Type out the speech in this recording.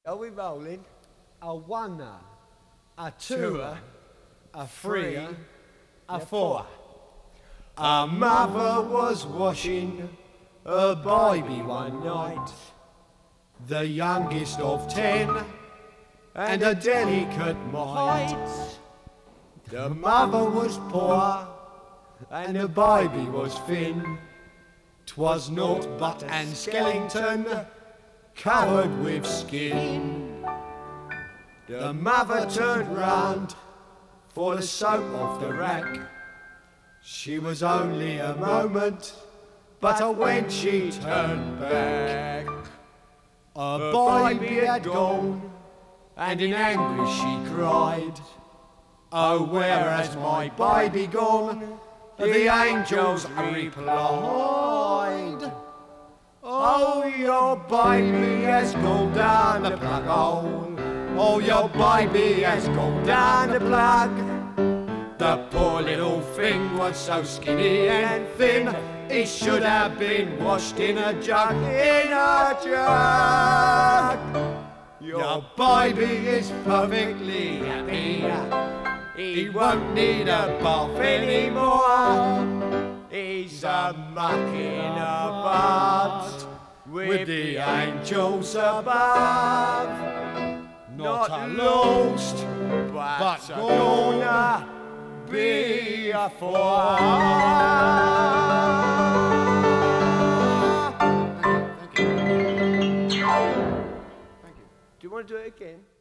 Are we rolling? A one, a Two, a three, yeah, a four. A mother was washing her baby one night, the youngest of 10, and a delicate mite. The mother was poor, and the baby was thin. 'Twas naught but an skeleton, covered with skin. The mother turned round for the soap off the rack. She was only a moment, but when she turned back, her baby had gone, and in anguish she cried, "Oh, where has my baby gone?" The angels replied, "Oh, your baby has gone down the plug hole. Oh, your baby has gone down the plug." The poor little thing was so skinny and thin, it should have been washed in a jug, in a jug. Your baby is perfectly happy. He won't need a bath anymore. He's a mucking about with the angels above. Not lost, but gonna be a four. Thank you. Do you want to do it again?